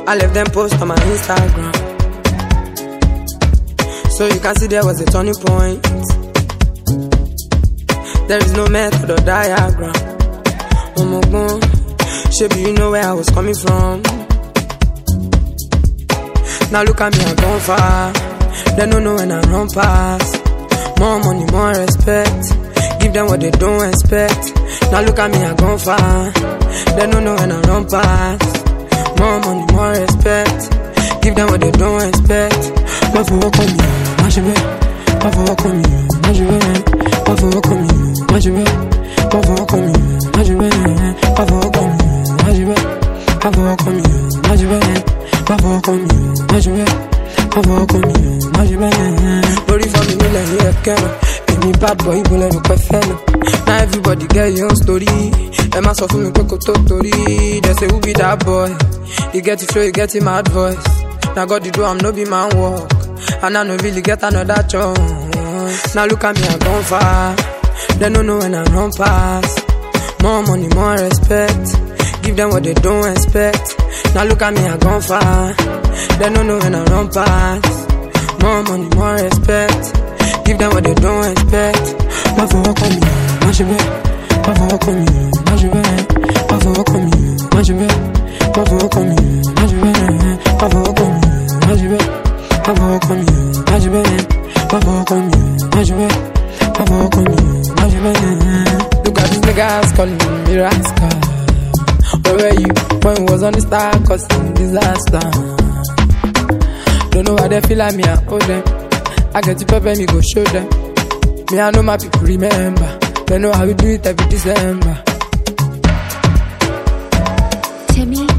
I left them post on my Instagram, so you can see there was a turning point. There is no method or diagram. Oh my God, Shebi, you know where I was coming from. Now look at me, I've gone far. They don't know when I run past. More money, more respect. Give them what they don't expect. Now look at me, I've gone far. They don't know when I run past. More money, more respect. Give them what they don't expect. What for work on me, what you bet? What for work on me, what you bet? What for work on me, what you bet? What for work on me, what you bet? What for work on me, what you bet? What for work on me, what you bet? What for work on me, what you bet? What for work on me, what you bet? Worry for me, me like you can. Baby bad boy, you let me quite fellow. Now everybody get your own story. Emma so for me, Coco Totori. They say who be that boy? You get it flow, you get him mad voice. Now God you do, I'm no be man walk. And I no really get another chance. Now look at me, I've gone far. They don't know when I run past. More money, more respect. Give them what they don't expect. Now look at me, I've gone far. They don't know when I run past. More money, more respect. Give them what they don't expect. What for work on me, what you bet? What for work on me, what you bet? What for work on me, what you bet? What for work on me, what you bet? What for work on me, what you bet? What for work on me, what you bet? What for work on me, what you bet? What for work on me, what you bet? Look at these niggas calling me rascal. Where were you when we was on the star causing disaster? Don't know why they feel like me, I owe them. I get to pepper, me go show them. Me, I know my people remember. They know how we do it every December. Timmy